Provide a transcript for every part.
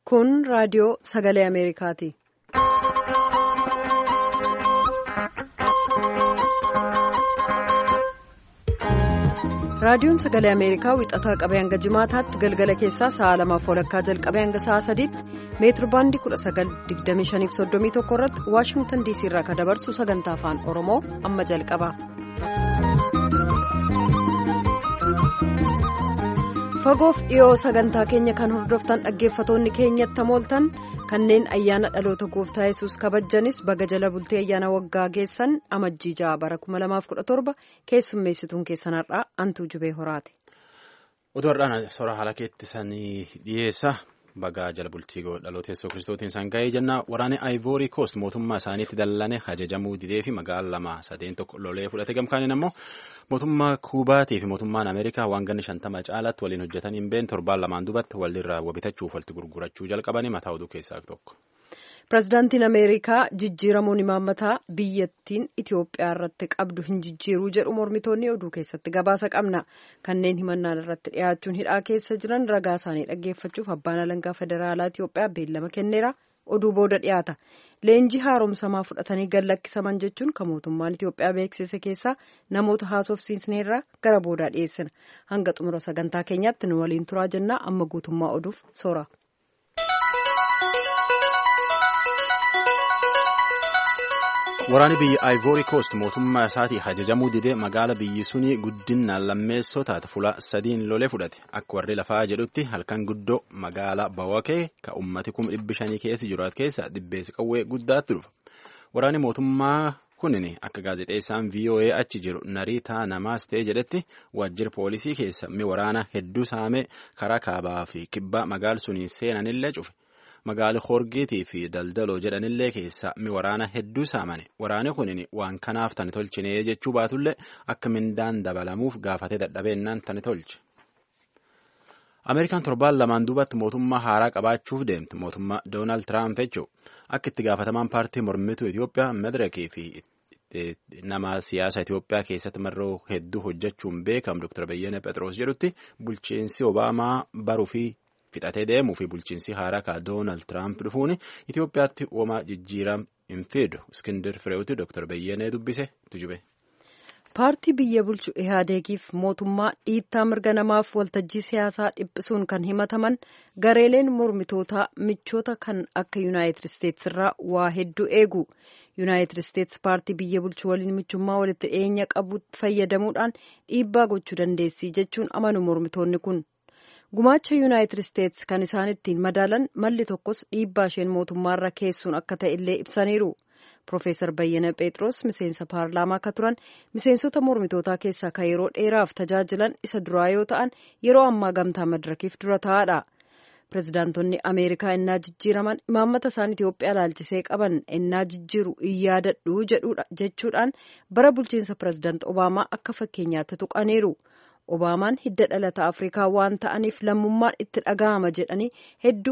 Kun raadiyoo Sagalee Ameerikaati. Raadiyoon Sagalee Ameerikaa wixataa qabee hanga jimaataatti galgala keessaa sa'a 2:00 jalqabee hanga sa'a 3tti meetira baandii 1925-31 irratti Waashingtan DC irraa kan dabarsu sagantaa afaan Oromoo amma jalqaba. Fagoof dhiyoo sagantaa keenya kan hordoftan dhaggeeffatoonni keenyatti mooltan kanneen ayyaana dhaloota gooftaa yesus kabajanis baga jala bultee ayyaana waggaa geessan amajjii 6 bara 2017 keessummeessituun keessanarraa Antuu Jubee Horaati. Utuudhaan soora haala keettisanii dhiyeessa baga jala bultii dhaloota yesus kiristootiin isaan ga'ee jenna waraanni Ivory Coast mootummaa isaaniitti dallane ajajamuu didee fi magaalaa 2-3 lolee fudhate gamkaaniin ammoo mootummaa Kuubaatii fi mootummaan Ameerikaa waan ganni 50 caalaatti waliin hojjetanii been torbaan lamaan dubatti walirraa wabitachuuf walitti gurgurachuu jalqabanii mataa oduu keessaa tokko. Pireezidaantiin Ameerikaa jijjiiramuun imaammataa biyyattiin Itoophiyaa irratti qabdu hin jijjiiruu jedhu mormitoonni oduu keessatti gabaasa qabna. Kanneen himannaan irratti dhiyaachuun hidhaa keessa jiran ragaa isaanii dhaggeeffachuuf abbaan alangaa federaalaa Itoophiyaa beellama kenneera. Oduu booda dhiyaata. Leenjii haaromsamaa fudhatanii gallakkisaman jechuun kan mootummaan Itoophiyaa beeksise keessaa namoota haasofsiisneerraa gara boodaa dhiyeessina. Hanga xumura sagantaa keenyaatti nu waliin turaa jennaa amma guutummaa oduuf soora. Waraanni biyya Ivory Coast mootummaa isaatii ajajamuu didee magaala biyyi suni guddinaan lammeessoo taate fuula 3 lolee fudhate akka warri lafaa jedhutti halkan guddoo magaala Bawakee ka ummati 500 keessa jiraatu keessa dhibbeessi qawwee guddaatti dhufa. Waraanni mootummaa kunin akka gaazexeessaan VOA achi jiru Nariitaa Namaastee jedhetti waajjira poolisii keessa mi waraana hedduu saamee karaa kaabaa fi kibbaa magaala suniin seenanillee cufe. Magaala Horgeetii fi Daldaloo jedhanillee keessa mi waraana hedduu saamane waraanni kunin waan kanaaf tani tolchinee jechuu baatullee akka mindaan dabalamuuf gaafatee dadhabeennaan tani tolche. Ameerikaan torbaan lamaan duubatti mootummaa haaraa qabaachuuf deemte mootummaa Doonaald Tiraamp jechuun akka itti gaafatamaan paartii mormituu Itoophiyaa Madirakii fi nama siyaasa Itoophiyaa keessatti marroo hedduu hojjechuun beekamu Dr. Beyyene Phexros jedhutti bulchiinsi Obaamaa baruu fi fixatee deemuu fi bulchiinsi haaraa ka Doonaald Tiraamp dhufuun Itoophiyaatti uumaa jijjiiram hin fidu. Iskindir Fireewuti Dr. Beyyenee dubbise tujube. Paartii biyya bulchu Ihaadegiif mootummaa dhiittaa mirga namaaf waltajjii siyaasaa dhiphisuun kan himataman gareeleen mormitootaa michoota kan akka Yuunaayitid Isteets irraa waa hedduu eegu. Yuunaayitid Isteets paartii biyya bulchu waliin michummaa walitti dhiyeenya qabutti fayyadamuudhaan dhiibbaa gochuu dandeessi jechuun amanu mormitoonni kun. Gumaacha Yuunaayitid Isteets kan isaan ittiin madaalan malli tokkos dhiibbaa isheen mootummaarra keessuun akka ta'e illee ibsaniiru. Profeesar Bayyana Phexros miseensa paarlaamaa akka turan miseensota mormitootaa keessaa kan yeroo dheeraaf tajaajilan isa duraa yoo ta'an yeroo ammaa gamtaa madirakiif dura ta'aadha. Pireezidaantonni Ameerikaa ennaa jijjiiraman imaammata isaan Itoophiyaa ilaalchisee qaban ennaa jijjiiru hin yaadadhu jechuudhaan bara bulchiinsa pireezidaant Obaamaa akka fakkeenyaatti tuqaniiru. Obaamaan hidda dhalata Afrikaa waan ta'aniif lammummaan itti dhaga'ama jedhanii hedduu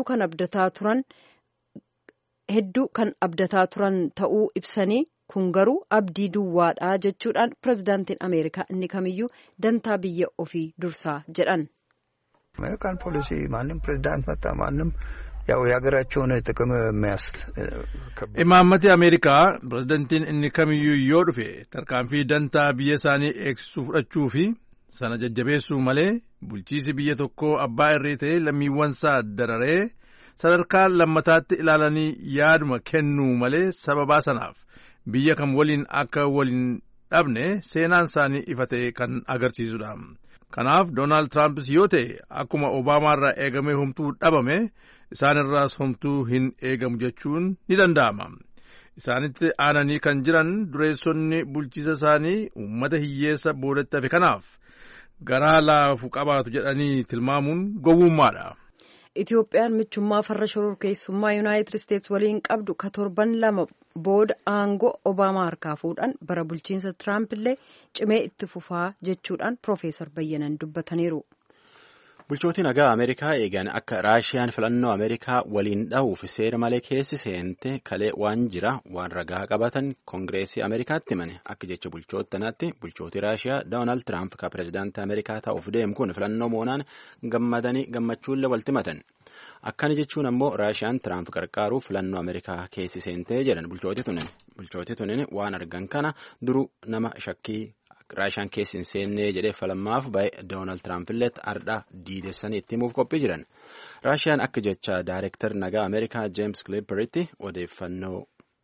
kan abdataa turan ta'uu ibsanii kun garuu abdii duwwaadha jechuudhaan pireezidaantiin Ameerikaa inni kamiyyuu dantaa biyya ofii dursaa jedhan. Ameerikaan poolisii maannim pireezidaant mataa maannim የሀገራቸውን ጥቅም imaammati Ameerikaa pireezidaantiin inni kamiyyuu yoo dhufe tarkaanfii dantaa biyya isaanii eegsisuu fudhachuu fi sana jajjabeessuu malee bulchiisi biyya tokkoo abbaa irree ta'ee lammiiwwansaa dararee sadarkaa lammataatti ilaalanii yaaduma kennuu malee sababaa sanaaf biyya kam waliin akka waliin dhabne seenaan isaanii ifa ta'e kan agarsiisudha. Kanaaf Doonaald Tiraampis yoo ta'e akkuma Obaamaarraa eegamee homtuu dhabame isaanirraas homtuu hin eegamu jechuun ni danda'ama. Isaanitti aananii kan jiran dureessonni bulchiisa isaanii uummata hiyyeessa boodatti hafe kanaaf garaa laafu qabaatu jedhanii tilmaamuun gowwummaadha. Itoophiyaan michummaa farra shororkeessummaa Yuunaayitid Isteets waliin qabdu ka torban 2 booda aangoo Obaamaa harkaa fuudhan bara bulchiinsa Tiraamp illee cimee itti fufaa jechuudhaan Profeesar Bayyanan dubbataniiru. Bulchootii nagaa Ameerikaa eegan akka Raashiyaan filannoo Ameerikaa waliin dha'uuf seera malee keessi seente kalee waan jira waan ragaa qabatan Koongireesii Ameerikaatti himane akka jecha bulchootanaatti bulchootii Raashiyaa Doonaald Tiraamp ka pireezidaantii Ameerikaa ta'uuf deemu kun filannoo moonaan gammadanii gammachuullee walti himatan. Akkana jechuun ammoo Raashiyaan Tiraamp qarqaaruuf filannoo Ameerikaa keessi seentee jedhan bulchooti tunin waan argan kana duruu nama shakkii Raashiyaan keessi hin seennee jedhee falmaaf ba'e Doonaald Tiraamp illee ardhaa diidessanii itti himuuf qophii jiran. Raashiyaan akka jecha Daayirektar nagaa Ameerikaa Jeems Clipperitti odeeffannoo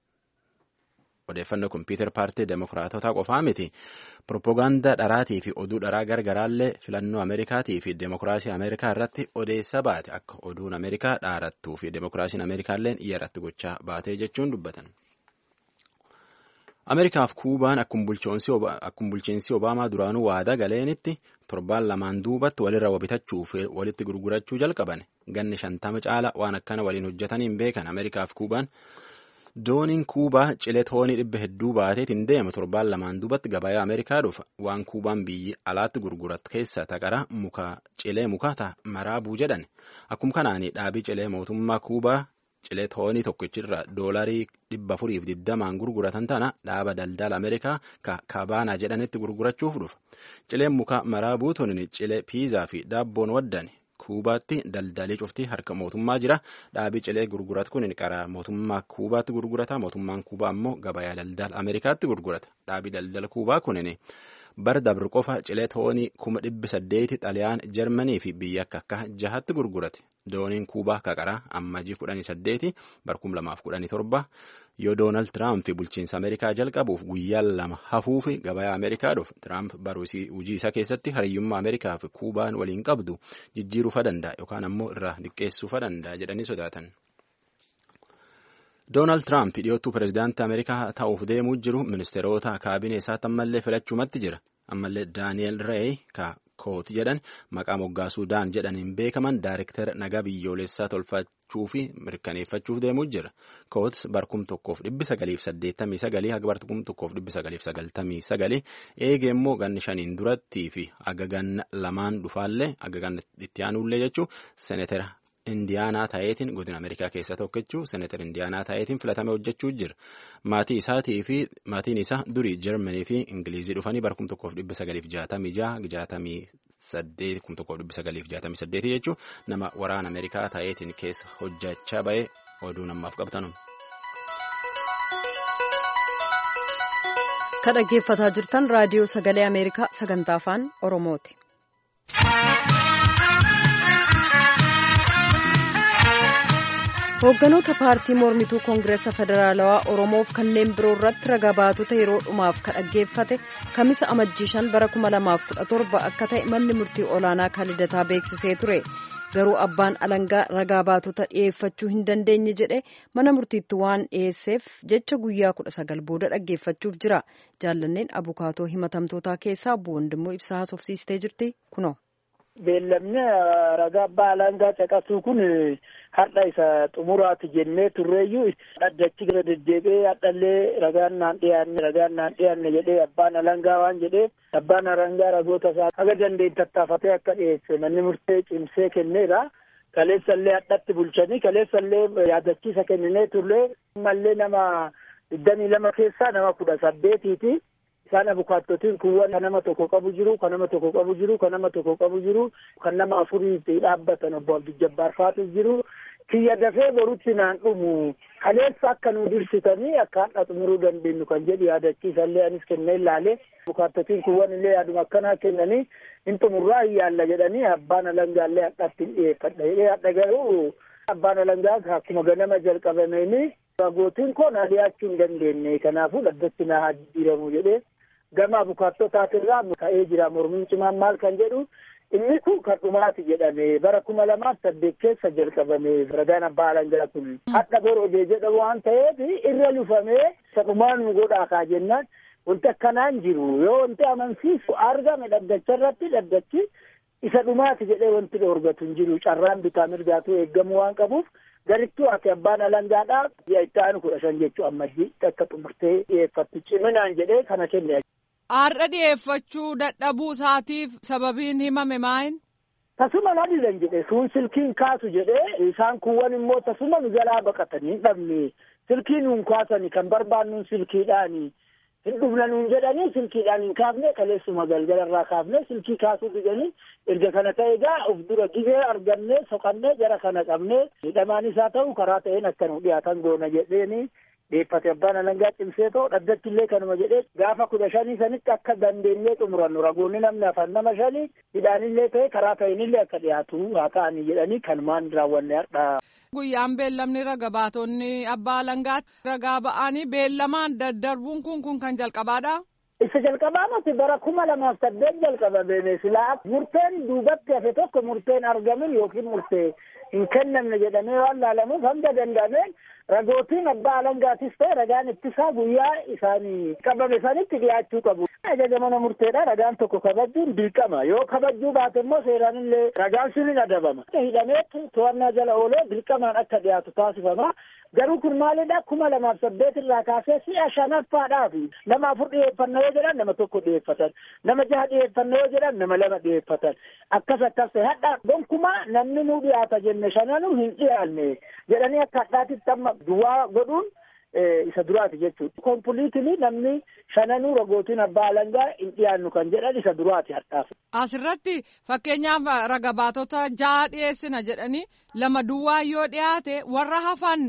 kompiitar paartii Demokiraatotaa qofaa miti. Propoogaandaa dharaatii fi oduu dharaa gargaraallee filannoo Ameerikaatii fi Demokiraasii Ameerikaa irratti odeessa baate akka oduun Ameerikaa dhaarattuu fi Demokiraasiin Ameerikaalleen irratti gochaa baatee jechuun dubbatan. Ameerikaaf Kuubaan akkuma bulchiinsi Obaamaa duraanuu waadaa galeenitti torbaan lamaan duubatti walirra wabitachuu fi walitti gurgurachuu jalqaban. Ganni 50 caala waan akkana waliin hojjetaniin beekan Ameerikaaf Kuubaan. Dooniin Kuubaa cilee toonii 100 baateetiin deemu torbaan lamaan duubatti gabayaa Ameerikaa dhufa. Waan Kuubaan biyyi alaatti gurgurattu keessa taqara cilee mukaa maraabuu jedhan. Akkuma kanaan dhaabii cilee mootummaa Kuubaa cilee toonii tokkichirra doolarii 420 gurguratan tana dhaaba daldala Ameerikaa Kabaanaa jedhanitti gurgurachuuf dhufa. Cileen mukaa maraabuu tunin cilee piizaa fi daabboon waddan. Kuubaatti daldalii cuftii harka mootummaa jira. Dhaabii cilee gurguratu kun qaraa mootummaa Kuubaatti gurgurata. Mootummaan Kuubaa ammoo gabayaa daldala Ameerikaatti gurgurata. Dhaabii daldala Kuubaa kunin bara dabre qofa cilee toonii 800 Xaliyaan, Jarmanii fi biyya akka 6tti gurgurate. Dooniin Kuubaa kaqaraa ammajii 18 bara 2017 yoo Doonaald Tiraamp bulchiinsa Ameerikaa jalqabuuf guyyaa 2 hafuufi gabayaa Ameerikaa dhufu. Tiraamp baruu hojii isaa keessatti hariyyummaa Ameerikaa fi Kuubaan waliin qabdu jijjiiruufa danda'a yookaan ammoo irraa xiqqeessuufa danda'a jedhanii sodaatan. Doonaald Tiraamp dhiyootuu pirezidaantii Ameerikaa ta'uuf deemuu jiru ministeerota kaabinee isaatti ammallee filachuumatti jira. Ammallee Daani'eel Reey Koot jedhan maqaa moggaasuu Daan jedhaniin beekaman Daayirektara nagaa biyyoolessaa tolfachuu fi mirkaneeffachuuf deemuu jira. Koot barkum 1989 haga barkum 1999 eegee immoo ganni 5 durattii fi aga ganna 2 dhufaallee aga ganna itti aanullee jechuu Seenetara Indiyaanaa ta'eetiin godina Ameerikaa keessa tokkochuu Seenetara Indiyaanaa ta'eetiin filatame hojjechuu jira. Maatiin isaa durii Jarmanii fi Ingilizii dhufanii barkum 1966 jechuun nama waraana Ameerikaa ta'eetiin keessa hojjechaa ba'ee oduu namaaf qabatan. Kan dhaggeeffataa jirtan raadiyoo sagalee Ameerikaa sagantaa afaan Oromooti. Hoogganoota paartii mormituu Koongireesa Federaalawaa Oromoof kanneen biroo irratti ragaa baatota yeroo dhumaaf kan dhaggeeffate kamisa amajjii 5 bara 2017 akka ta'e manni murtii olaanaa Kaalidataa beeksisee ture. Garuu abbaan alangaa ragaa baatota dhiyeeffachuu hin dandeenye jedhe mana murtiitti waan dhiyeesseef jecha guyyaa 19 booda dhaggeeffachuuf jira. Jaallanneen abukaatoo himatamtootaa keessaa obbo Wandimmoo Ibsaa haasofsiistee jirti kunoo. Beellamni ragaa abbaa alangaa caqasuu kun har'a isa xumuraati jennee turreeyyuu dhaddachi gara deddeebi'ee hadhallee ragaan naan dhiyaanne jedhee abbaan alangaa waan jedhee abbaan alangaa ragoota isaa haga dandeenye tattaafatee akka dhiyeesse manni murtee cimsee kenneera. Kaleessallee hadhatti bulchanii kaleessallee yaadachiisa kenninee turre mallee nama 22 keessaa nama 18ti. Isaan abukaattotiin kuwwan kan nama tokko qabu jiru, kan nama tokko qabu jiru, kan nama tokko qabu jiru, kan nama 4 dhaabbatan obbo Abdii Jabbaar faatu jiru. Kiyya dafee borutti naan dhumu kaleessa akka nu dirsitanii akka hadha xumuruu dandeenyu kan jedhu yaadachiisallee anis kennee ilaalee abukaattotiin kuwwan illee yaaduma akkanaa kennanii hin xumurraa hin yaalla jedhanii abbaan alangaallee hadhatti dhiyeeffadha jedhee hadha garuu abbaan alangaa akkuma ganama jalqabameenii ragootiin koo na dhiyaachuu hin dandeenye kanaafuu dhaddatti na haa jijjiiramu jedhee gama abukaattootaatirraa ka'ee jira mormiin cimaan maal kan jedhu inni kun kan dhumaati jedhame bara 2008 keessa jalqabame ragaan abbaa alangaa kun hadha borodee jedhamu waan ta'eef irra lufamee isa dhumaan nu godhaa kaa jennaan wanti akkanaan jiru yoo wanti amansiisu argame dhaddacharratti dhaddachi isa dhumaati jedhee wanti dhoorgatu hin jiru carraan bitaa mirgaatu eeggamu waan qabuuf garittuu ati abbaan alangaadhaa itti aanu 15 jechuu ammajjii akka xumurtee dhiyeeffattu ciminaan jedhee kana kenne. Har'a dhiyeeffachuu dadhabuu isaatiif sababiin himame maayin? Tasuma na dhiiran jedhe sun silkiin kaasu jedhee isaan kuwwan immoo tasuma nu jalaa baqatanii hin dhabne silkiin nuun kaasani kan barbaannuun silkiidhaani hin dhufna nuun jedhanii silkiidhaan hin kaafne kaleessuma galgalarraa kaafne silkii kaasuu didanii erga kana ta'e egaa of dura gizee arganne soqannee jara kana qabne hidhamaan isaa ta'u karaa ta'een akka nu dhiyaatan goona jedheeni dhiyeeffate abbaan alangaa cimsee ta'u dhaddachi illee kanuma jedhee gaafa 15 sanitti akka dandeenyee xumurannu ragoonni namni afaan nama 5 hidhaanillee ta'e karaa ta'eenillee akka dhiyaatu haa ta'anii jedhanii kanumaan raawwanne har'a. Guyyaan beellamni raga baatonni abbaa alangaatti ragaa ba'anii beellamaan daddarbuun kun kan jalqabaadha. Isa jalqabaa miti bara 2008 jalqabame silaa murteen duubatti hafe tokko murteen argamin yookiin murtee hin kennamne jedhamee waan laalamuuf hanga danda'ameen ragootiin abbaa alangaatis ta'e ragaan ittisaa guyyaa isaanii qabame sanitti dhiyaachuu qabu. Ajaja mana murteedha ragaan tokko kabajuun dirqama yoo kabajuu baate immoo seeraan illee ragaan sun hin adabama. Hidhameetti to'annaa jala oolee dirqamaan akka dhiyaatu taasifama. Garuu kun maalidha 2008 irraa kaasee si'a 5ffaadhaaf nama 4 dhiyeeffannoo yoo jedhan nama 1 dhiyeeffatan nama 6 dhiyeeffannoo yoo jedhan nama 2 dhiyeeffatan akkas hadhaa gonkumaa namni nu dhiyaata jenne 5 hin dhiyaanne jedhanii akka hadhaatitti amma duwwaa godhuun isa duraati jechuudha. Kompiliitilii namni 5 ragootiin abbaa alangaa hin dhiyaannu kan jedhan isa duraati hadhaaf. Asirratti fakkeenyaaf raga baatota 6 dhiyeessina jedhanii 2 duwwaa yoo dhiyaate warra hafan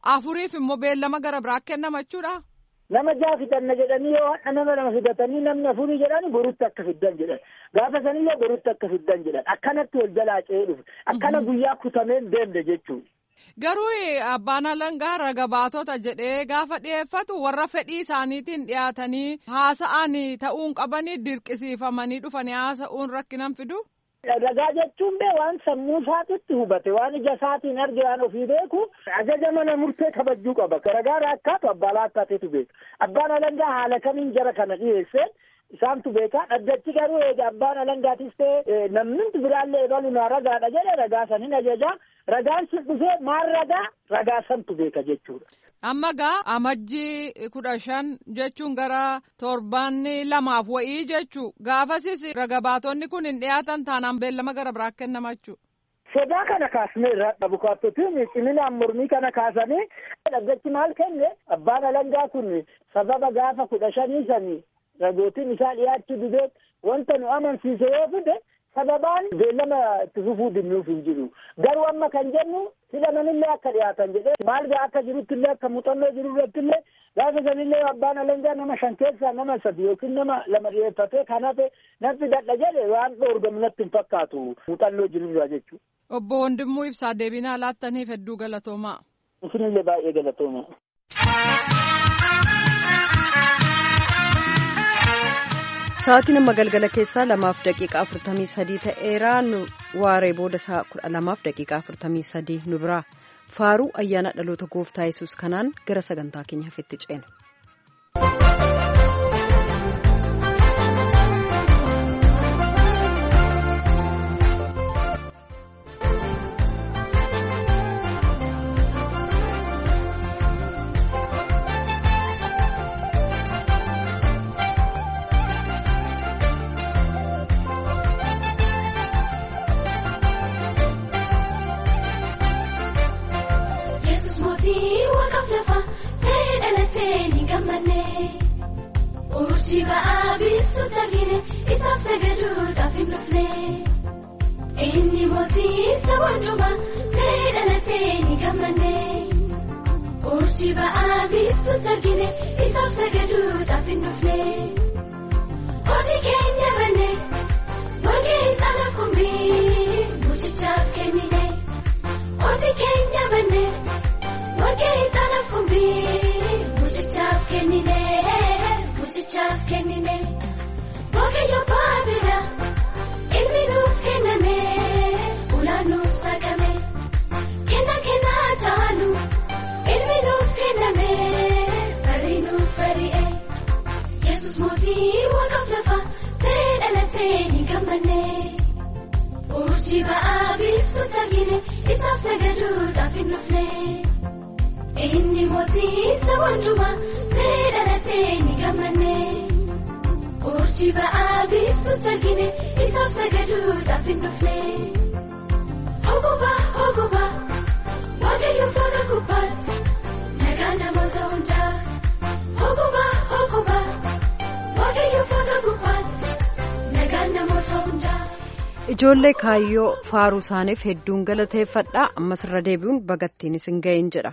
4 immoo beellama gara biraa kennama jechuudha. Nama 6 fidanna jedhanii yoo hadha nama 2 fidatanii namni 4 jedhani borutti akka fiddan jedhan gaafa sanillee borutti akka fiddan jedhan akkanatti wal jalaa ce'ee dhufe akkana guyyaa kutameen deemne jechuudha. Garuu abbaan alangaa raga baatota jedhee gaafa dhiyeeffatu warra fedhii isaaniitiin dhiyaatanii haasa'anii ta'uun qabanii dirqisiifamanii dhufanii haasa'uun rakkinan fidu. Ragaa jechuun waan sammuu isaatitti hubate waan ija isaatiin arge waan ofii beeku ajaja mana murtee kabajuu qaba. Ragaa raakkaatu abbaa laakkaateetu beeka. Abbaan alangaa haala kamiin jara kana dhiyeessee isaantu beeka. Dhaddachi garuu eega abbaan alangaatis ta'e namni biraallee eegaluun ragaadha jedhe ragaa san hin ajaja. Ragaan sun dhufee maal ragaa santu beeka jechuudha. Amma amajjii 15 jechuun gara 7 wa'ii jechuu gaafasis raga baatonni kun hin dhiyaatan taanaan beellama gara biraa kennama jechuudha. Sodaa kana kaasnee irraa abukaattotiin ciminaan mormii kana kaasanii dhaddachi maal kenne abbaan alangaa kun sababa gaafa 15 sanii ragootiin isaa dhiyaachuu didee wanta nu amansiise yoo fide sababaan beellama itti fufuu dinnuuf hin jiru. Garuu amma kan jennu hidhamanillee akka dhiyaatan jedhee maal akka jirutti illee akka muuxannoo jiru irratti illee gaafa sanillee abbaan alangaa nama 5 keessaa nama 3 yookiin nama 2 dhiyeeffatee kan hafe natti dadha jedhe waan dhoorgamu natti hin fakkaatu muuxannoo jiru irraa jechuudha. Obbo Wandimmoo Ibsaa deebinaa laattaniif hedduu galatoomaa. Isinillee baay'ee galatoomaa. Sa'aatiin amma galgala keessaa 2:43 ta'eera waaree booda sa'a 12:43 nu biraa faaruu ayyaana dhaloota gooftaa yesus kanaan gara sagantaa keenya hafetti ceena. Inni mootii saboonduma ta'ee dhalatee ni gammannee urjii ba'aa biiftuutti argine isaaf sagaduudhaaf hin dhufnee kooti keenya bannee warqee ixaanaaf kumbii mucichaaf kennine kooti keenya bannee warqee ixaanaaf kumbii mucichaaf kennine waaqayyo baabira. Ilmi nuuf kenname ulaan nuuf saaqame kenna caalu ilmi nuuf kenname barri nuuf bari'e Yesus mootii waaqaaf lafa ta'ee dhalatee ni gammanne urjii ba'aa biiftuutti argine isaaf sagaduudhaaf hin dhufne inni mootii saboonduma ta'ee dhalatee ni gammanne. Urjii ba'aa biiftuutti argine isaaf sagaduudhaaf hin dhufne. Hogoba waaqayyo waaqa gubbaatti nagaa namoota hundaaf. Hogoba ijoollee kaayyoo faaruu isaaniif hedduun galateeffadha. ammas irra deebi'uun bagattiin isin ga'een jedha.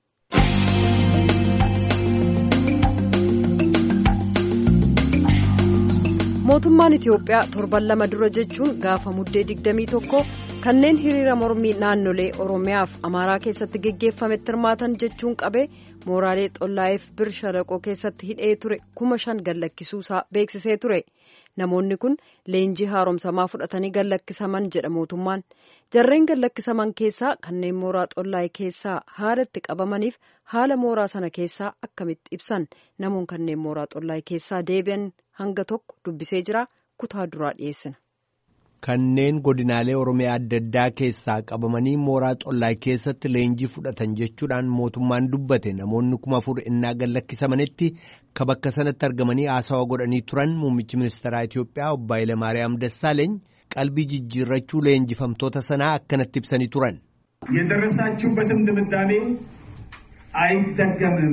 mootummaan Itiyoophiyaa torban lama dura jechuun gaafa muddee 21 kanneen hiriira mormii naannolee Oromiyaaf Amaaraa keessatti geggeeffametti hirmaatan jechuun qabee mooraalee xollaa'eef bir shadaqoo keessatti hidhee ture 5,000 gallakkisuusaa beeksisee ture. namoonni kun leenjii haaromsamaa fudhatanii gallakkisaman jedha mootummaan. jarreen gallakkisaman keessaa kanneen mooraa xollaa'ee keessaa haala itti qabamaniif haala mooraa sana keessaa akkamitti ibsan. namoonni kanneen mooraa xollaa'ee keessaa deebi'an hanga tokko dubbisee jira. kutaa duraa dhiyeessina. Kanneen godinaalee Oromiyaa adda addaa keessaa qabamanii mooraa xollaa'ee keessatti leenjii fudhatan jechuudhaan mootummaan dubbate namoonni 4,000 innaa gallakkisamanitti ka bakka sanatti argamanii haasawaa godhanii turan muummichi ministeeraa Itiyoophiyaa obbo Hayilamaariyaam Dassaaleeny qalbii jijjiirrachuu leenjifamtoota sanaa akkanatti ibsanii turan. የደረሳችሁበትም ድምዳሜ አይደገምም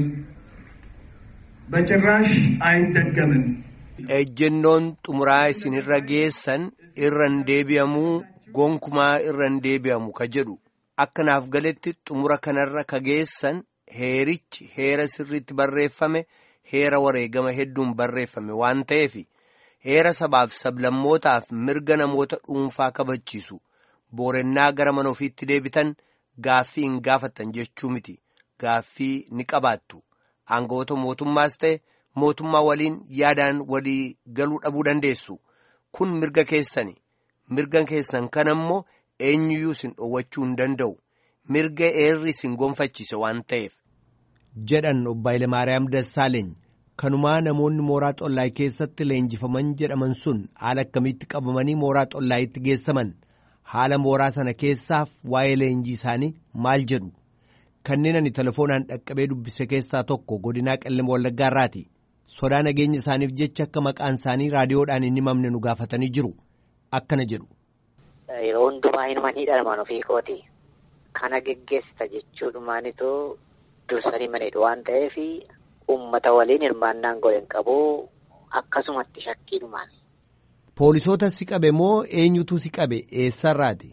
በጭራሽ አይደገምም. ejjennoon xumuraa isinirra geessan irra hin deebi'amuu gonkumaa irra hin deebi'amu ka jedhu akkanaaf galetti xumura kanarra ka geessan heerichi heera sirriitti barreeffame heera wareegama hedduun barreeffame waan ta'eef heera sabaaf sablammootaaf mirga namoota dhuunfaa kabachiisu boorennaa gara mana ofiitti deebitan gaaffii hin gaafattan jechuu miti gaaffii ni qabaattu aangawoota mootummaas ta'e. mootummaa waliin yaadaan walii galuu dhabuu dandeessu kun mirga keessani mirga keessan kan ammoo eenyuyyuu isin dhoowwachuu hin danda'u mirga heerri isin gonfachiise waan ta'eef. jedhan obbo Hayilamaariyaam Dassaaleeny kanumaa namoonni mooraa xollaa'ee keessatti leenjifaman jedhaman sun haala akkamitti qabamanii mooraa xollaa'eetti geessaman haala mooraa sana keessaaf waa'ee leenjii isaanii maal jedhu kanneen ani telefoonaan dhaqqabee dubbise keessaa tokko godinaa Qellem Wallaggaarraati. sodaa nageenya isaaniif jecha akka maqaan isaanii raadiyoodhaan hin himamne nu gaafatanii jiru akkana jedhu. yeroo hundumaa hinumanii dhalmaan ofii kooti kana geggeessita jechuudhumaanitu dursanii maneedha waan ta'eef uummata waliin hirmaannaan godhan qabu akkasumatti shakkiidhumaan. poolisoota si qabe moo eenyutu si qabe eessarraati?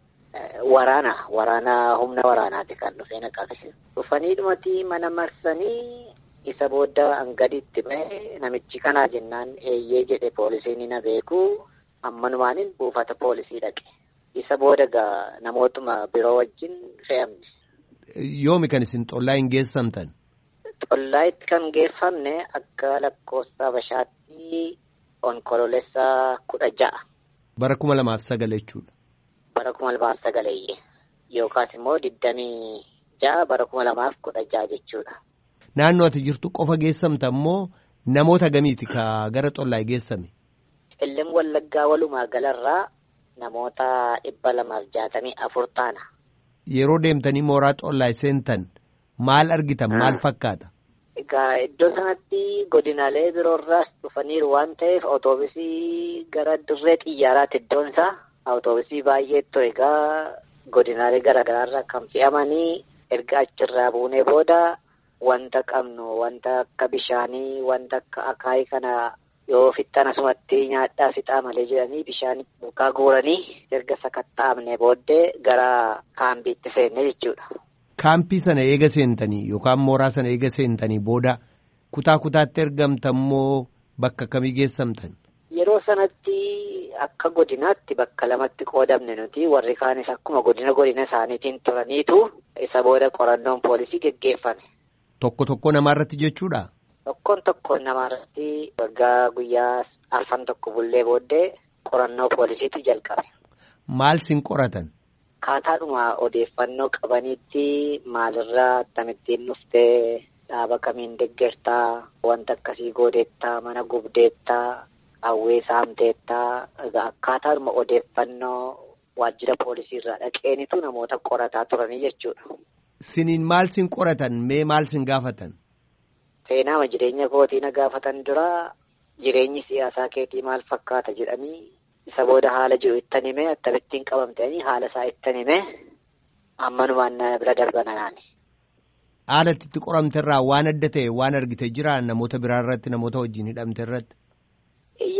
waraana humna waraanaati kan dhufee na qabe dhufanii dhumati mana marsanii. isa booda angadiitti ba'e namichi kanaa jennaan eeyyee jedhe poolisiin na beeku ammanumaanin buufata poolisii dhaqe isa booda namootuma biroo wajjin fe'amne. Yoomi kan isin xollaa hin geessamtan? Xollaa'itti kan geeffamne akka lakkoofsa Habashaatti onkoloolessa 16. bara 2009 jechuudha. bara 2009 yookaas immoo 26 bara 2016 jechuudha. Naannoo ati jirtu qofa geessamta immoo namoota gamiiti ka gara xollaa'ee geessame? Qellem Wallaggaa walumaa galarraa namoota 264 taana. Yeroo deemtanii mooraa xollaa'ee seentan maal argitan maal fakkaata? Egaa iddoo sanatti godinaalee biroorraas dhufaniiru waan ta'eef awutoobisii gara dirree xiyyaaraatti iddoon isaa awutoobisii baay'eetu egaa godinaalee garaagaraarraa kan fe'amanii erga achirraa buunee booda. Wanta qabnu wanta akka bishaanii wanta akka akaayii kana yoo fixan asumatti nyaadhaa fixaa malee jedhanii bishaan bukaa guuranii erga sakatta'amne booddee gara kaampiitti seenne jechuudha. Kaampii sana eega seentanii yookaan mooraa sana eega seentanii booda kutaa kutaatti ergamtan moo bakka kamii geessamtan? Yeroo sanatti akka godinaatti bakka lamatti qoodamne nuti warri kaanis akkuma godina isaaniitiin turaniitu isa booda qorannoon poolisii geggeeffame. Tokko namaarratti jechuudha? Tokkoon namaarratti waggaa guyyaa 41 bullee booddee qorannoo poolisiitu jalqabe. Maal sin qoratan? Kaataadhuma odeeffannoo qabaniitti maalirraa akkamittiin dhuftee dhaaba kamiin deeggartaa wanta akkasii goodeettaa mana gubdeettaa hawwee saamteettaa akkaataadhuma odeeffannoo waajjira poolisiirraa dhaqeenitu namoota qorataa turanii jechuudha. Siniin maal sin qoratan mee maal sin gaafatan? Seenaama jireenya kootii na gaafatan dura jireenyi siyaasaa keetii maal fakkaata jedhanii isa booda haala jiru ittan hime akkamittiin qabamtanii haala isaa ittan hime ammanumaan bira darbanaani. Haala itti qoramte irraa waan adda ta'e waan argite jira namoota biraa irratti namoota wajjin hidhamte irratti?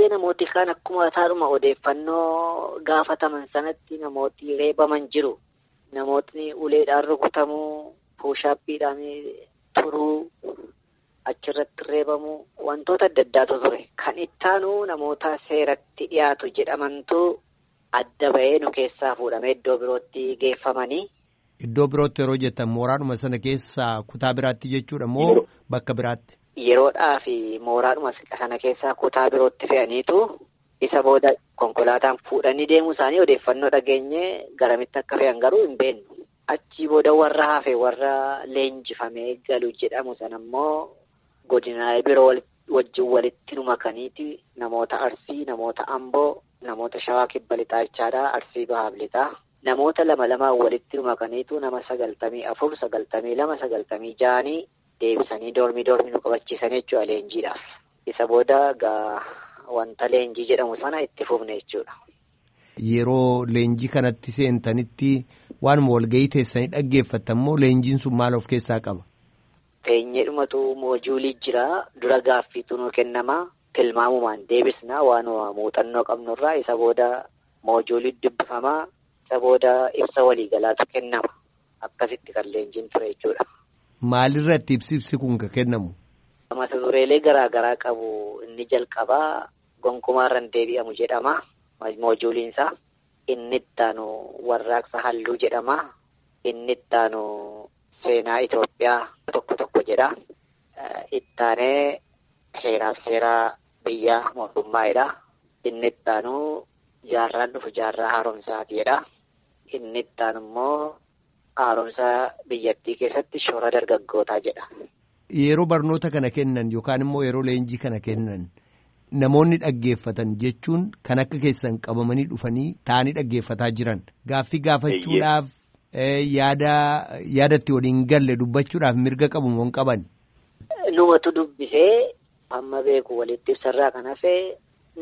baay'ee namooti kaan akkuma taadhuma odeeffannoo gaafataman sanatti namooti reebaman jiru. Namootni uleedhaan rukutamuu, puushaappiidhaan turuu, achirratti reebamuu wantoota adda addaatu ture. Kan ittaanu namoota seeratti dhiyaatu jedhamantu adda bahee nu keessaa fuudhamee iddoo birootti geeffamanii. Iddoo birootti yeroo jettan mooraadhuma sana keessaa kutaa biraatti jechuudha moo bakka biraatti? Yeroodhaa fi mooraadhuma sana keessaa kutaa birootti fe'aniitu isa booda konkolaataan fuudhanii deemuu isaanii odeeffannoo dhageenye garamitti akka fe'an garuu hin beeknu. Achii booda warra hafe warra leenjifamee galu jedhamu sana immoo godinaalee biroo wajjin walitti makaniiti namoota Arsii, namoota Amboo, namoota Shawaa Kibba Lixaa jechaadha, Arsii Bahaaf Lixaa. Namoota lama walitti makaniitu nama 94, 92, 96 deebisanii doormii nu qabachiisan jechuudha leenjiidhaaf. Isa booda wanta leenjii jedhamu sana itti fufne jechuudha. Yeroo leenjii kanatti seentanitti waanuma walgahii teessanii dhaggeeffattan moo leenjiin sun maal of keessaa qaba? Teenyedhumatu moojuulii jira. Dura gaaffiitu nu kennama. Tilmaamumaan deebisna waanuma muuxannoo qabnurraa. Isa booda moojuulii dubbifamaa. Isa booda ibsa waliigalaatu kennama. Akkasitti kan leenjiin ture jechuudha. Maalirratti ibsi kun kan kennamu? Mata dureelee garaa qabu. Inni jalqabaa gonkumaarran deebi'amu jedhama. Moojuuliinsaa. Inni ittaanu warraaqsa halluu jedhama. Inni ittaanu seenaa Itoophiyaa tokko jedha. Ittaanee heeraaf seeraa biyyaa mootummaadha. Inni ittaanu jaarraan dhufu jaarraa haaromsaatiidha. Inni ittaanu immoo haaromsa biyyattii keessatti shoora dargaggootaa jedha. Yeroo barnoota kana kennan yookaan immoo yeroo leenjii kana kennan namoonni dhaggeeffatan jechuun kan akka keessan qabamanii dhufanii taa'anii dhaggeeffataa jiran gaaffii gaafachuudhaaf yaadatti waliin galle dubbachuudhaaf mirga qabu moo hin qaban? Numatu dubbisee amma beeku walitti ibsarraa kan hafe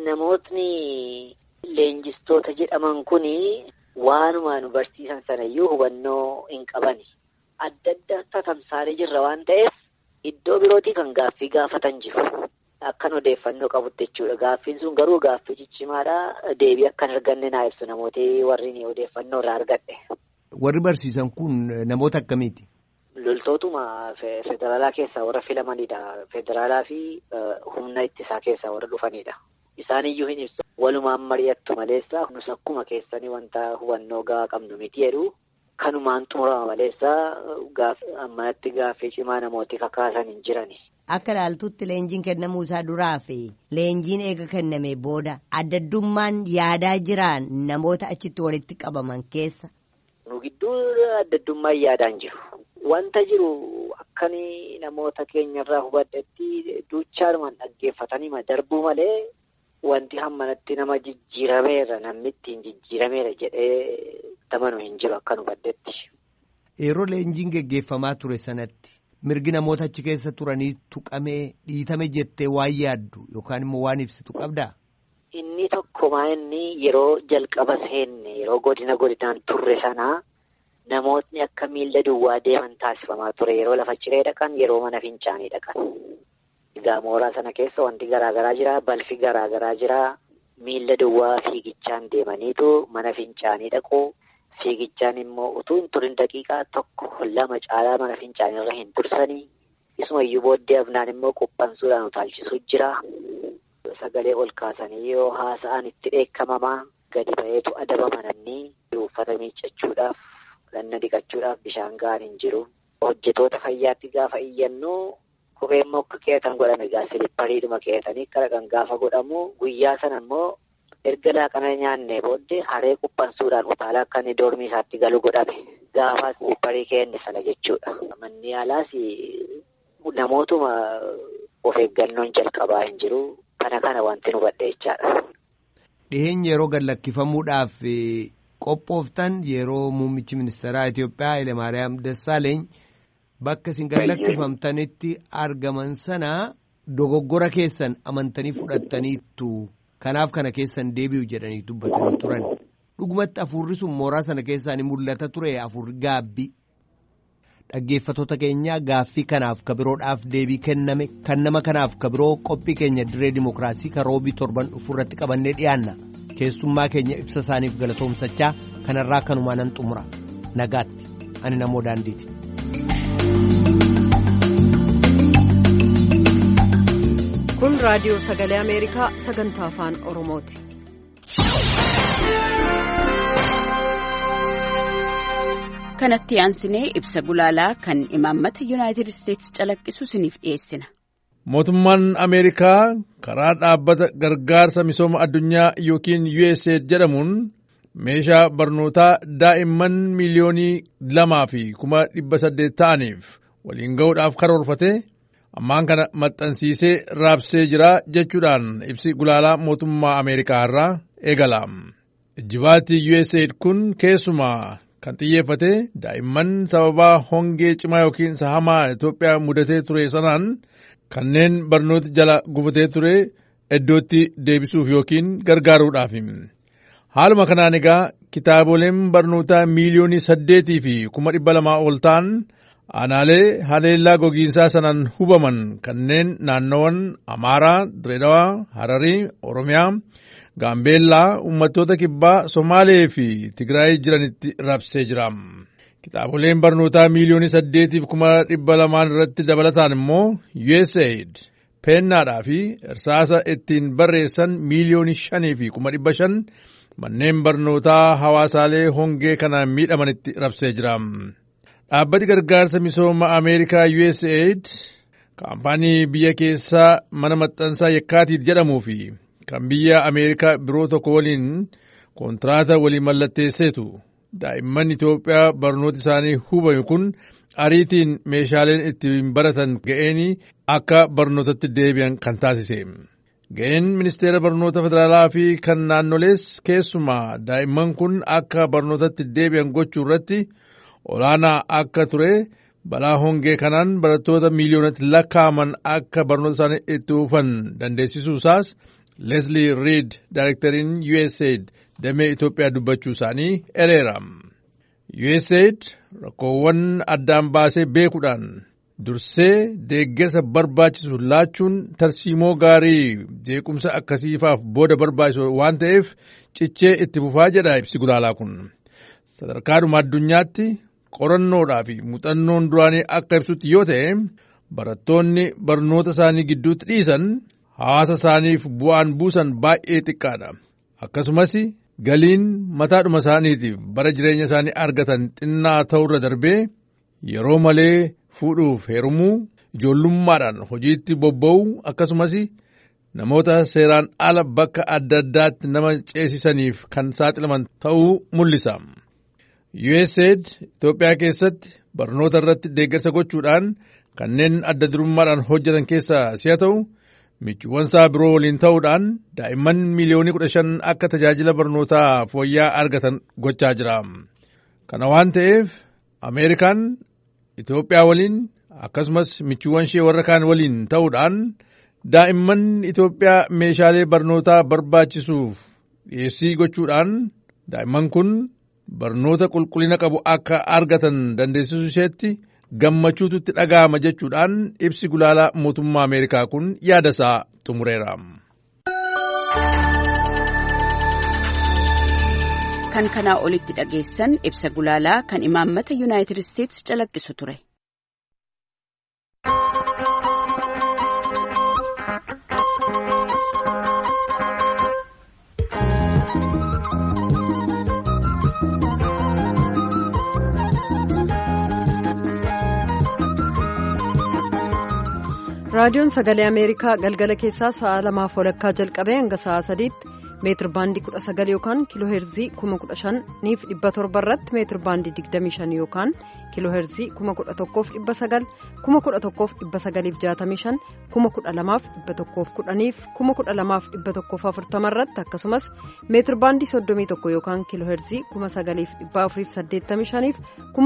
namootni leenjistoota jedhaman kuni waanuma nu barsiisan sanayyuu hubannoo hin qabani. Adda addaa tamsaalee jirra waan ta'eef iddoo birootii kan gaaffii gaafatan jiru. Akkan odeeffannoo qabutti jechuudha. Gaaffiin sun garuu gaaffii ciccimaadha. Deebii akkan arganne naa ibsu namooti warri odeeffannoo irraa argadhe. Warri barsiisan kun namoota akkamiiti? Loltootuma federaalaa keessaa warra filamanidha. Federaalaa fi humna ittisaa keessaa warra dhufanidha. Isaaniyyuu hin ibsu. Walumaan mari'attu maleessa nus akkuma keessanii wanta hubannoo gahaa qabnu miti jedhu. Kanumaan xumurama maleessa ammanatti gaaffii cimaa namooti kakaasan hin jirani. Akka ilaaltutti leenjiin kennamuu isaa duraa fi leenjiin eega kenname booda addaddummaan yaadaa jiran namoota achitti walitti qabaman keessa. Nu gidduu addaddummaan yaadaan jiru. Wanta jiru akkanii namoota keenyarraa hubadhetti duuchaanumaan dhaggeeffatanii darbuu malee wanti hammanatti nama jijjiirameera namni ittiin jijjiirameera jedhee tamanu hin jiru akka hubadhetti. Yeroo leenjiin geggeeffamaa ture sanatti. Mirgi namoota achi keessa turanii tuqamee dhiitame jettee waan yaaddu yookaan immoo waan ibsitu qabdaa? Inni tokkumaa inni yeroo jalqaba seenne yeroo godinaan turre sanaa namootni akka miila duwwaa deeman taasifamaa ture yeroo lafa ciree dhaqan yeroo mana fincaanii dhaqan. Egaa mooraa sana keessa wanti garaagaraa jira balfi garaagaraa jira miila duwwaa fiigichaan deemaniitu mana fincaanii dhaqu. Fiigichaan immoo utuu hin turin daqiiqaa 1-2 caalaa mana fincaanirra hin tursanii isumayyuu booddee afnaan immoo quphansuudhaan utaalchisuu jira. Sagalee ol kaasanii yoo haasa'an itti dheekkamamaa gadi ba'eetu adabama namni uffata miiccachuudhaaf ganna dhiqachuudhaaf bishaan gahaan hin jiru. Hojjetoota fayyaatti gaafa iyyannu kopheen mokka keetan godhame egaa silippariidhuma keetanii kalaqan gaafa godhamu guyyaa sana immoo. Erga laaqana nyaannee booddee haree quphansuudhaan utaalaa akka inni doormii isaatti galu godhame gaafa silipparii keenne sana jechuudha. Manni yaalaas namootuma of eeggannoon jalqabaa hin jiru kana wanti nu badhe jechaadha. Dhiheenya yeroo gallakkifamuudhaaf qophooftan yeroo muummichi ministeeraa Itoophiyaa Hayilemaariyaam Dassaaleeny bakka isin gallakkifamtanitti argaman sana dogoggora keessan amantanii fudhattaniittu. Kanaaf kana keessan deebi'u jedhanii dubbatanii turan. Dhugumatti afurri sun mooraa sana keessaa ni mul'ata ture afurri gaabbii. dhaggeeffatoota keenya gaaffii kanaaf kabiroodhaaf deebii kenname kan nama kanaaf kabiroo qophii keenya dirree dimokiraasii kan roobii torban dhufu irratti qabannee dhiyaanna keessummaa keenya ibsa isaaniif galatoomsachaa kanarraa kanumaa nan xumura nagaatti ani namoo daandiiti. kun raadiyoo sagalee ameerikaa sagantaa afaan oromooti. kanatti aansinee ibsa gulaalaa kan imaammata yuunaayitid isteetsi calaqqisu isiniif dhiyeessina. mootummaan ameerikaa karaa dhaabbata gargaarsa misooma addunyaa yookiin USAID jedhamuun meeshaa barnootaa daa'imman miliyoonii 2,800 ta'aniif waliin ga'uudhaaf karoorfate ammaan kana maxxansiisee raabsee jira jechuudhaan ibsi gulaalaa mootummaa ameerikaa irraa eegala. ijjibaatii USAID kun keessumaa kan xiyyeeffate daa'imman sababaa hongee cimaa yookiin sahamaa Itoophiyaa mudatee ture sanaan kanneen barnoota jala gufatee ture iddootti deebisuuf yookiin gargaaruudhaaf. haaluma kanaan egaa kitaaboleen barnootaa miliyoonii 8,200 ol ta'an aanaalee haleellaa gogiinsaa sanaan hubaman kanneen naannoowwan Amaaraa, Direedawaa, Hararii, Oromiyaa, Gaambeellaa, uummattoota kibbaa, Somaalee fi Tigraay jiranitti raabsee jira. Kitaaboleen barnootaa miliyoonii 8,200 irratti dabalataan immoo USAID peennaadhaa fi irsaasa ittiin barreessan miliyoonii 5,500 manneen barnootaa hawaasaalee hongee kanaan miidhamanitti raabsee jira. Dhaabbati gargaarsa misooma Ameerikaa USAID kaampaanii biyya keessaa mana maxxansaa Yakkaatiit jedhamuu fi kan biyya Ameerikaa biroo tokko waliin kontiraata walii mallatteesseetu daa'imman Itoophiyaa barnoota isaanii hubame kun ariitiin meeshaaleen ittiin baratan ga'eenii akka barnootatti deebi'an kan taasise. Ga'een ministeera barnoota federaalaa fi kan naannolees keessumaa daa'imman kun akka barnootatti deebi'an gochuu irratti olaanaa akka ture balaa hongee kanaan barattoota miliyoonatti lakkaa'aman akka barnoota isaanii itti fufan dandeessisuusaas Leslie Reed Daayirektariin USAID damee Itoophiyaa dubbachuu isaanii ereera. USAID rakkoowwan addaan baasee beekuudhaan dursee deeggarsa barbaachisu laachuun tarsiimoo gaarii jeequmsa akkasiifaaf booda barbaachisu waan ta'eef cichee itti fufaa jedha ibsi gulaalaa kun. Sadarkaadhuma addunyaatti qorannoodhaa fi muuxannoon duraanii akka ibsutti yoo ta'e barattoonni barnoota isaanii gidduutti dhiisan hawaasa isaaniif bu'aan buusan baay'ee xiqqaadha. Akkasumas galiin mataadhuma isaaniitiif bara jireenya isaanii argatan xinnaa ta'urra darbee yeroo malee fuudhuuf heerumuu, ijoollummaadhaan hojiitti bobba'uu akkasumas namoota seeraan ala bakka adda addaatti nama ceesisaniif kan saaxilaman ta'uu mul'isa. USAID Itoophiyaa keessatti barnoota irratti deeggarsa gochuudhaan kanneen adda durummaadhaan hojjetan keessaa si'a ta'u michuuwwansaa biroo waliin ta'uudhaan daa'imman miliyoonii 15 akka tajaajila barnootaa fooyya'aa argatan gochaa jira. Kana waan ta'eef Ameerikaan Itoophiyaa waliin akkasumas michuuwwan ishee warra kaan waliin ta'uudhaan daa'imman Itoophiyaa meeshaalee barnootaa barbaachisuuf dhiyeessii gochuudhaan daa'imman kun barnoota qulqullina qabu akka argatan dandeessisuu isheetti gammachuutu itti dhaga'ama jechuudhaan ibsi gulaalaa mootummaa Ameerikaa kun yaada isaa xumureera. Kan kanaa olitti dhageessan ibsa gulaalaa kan imaammata Yuunaayitid Isteetsi calaqqisu ture. raadiyoon sagalee ameerikaa galgala keessaa sa'a 2:00 jalqabee hanga sa'a 3tti meetir baandii 19 yookaan kiiloo heerzii 15,700 irratti meetir baandii 25 yookaan kiiloo heerzii 11,900 11,965 12,110 12,140 irratti akkasumas meetir baandii 31 yookaan kiiloo heerzii 9,485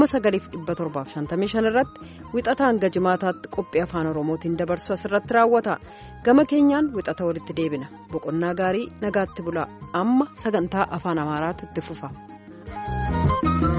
9,755 irratti wixata hanga jimaataatti qophii afaan oromootiin dabarsu asirratti raawwata. Gama keenyaan wixata walitti deebina. Boqonnaa gaarii nagaatti bulaa. Amma sagantaa afaan amaaraatu itti fufa.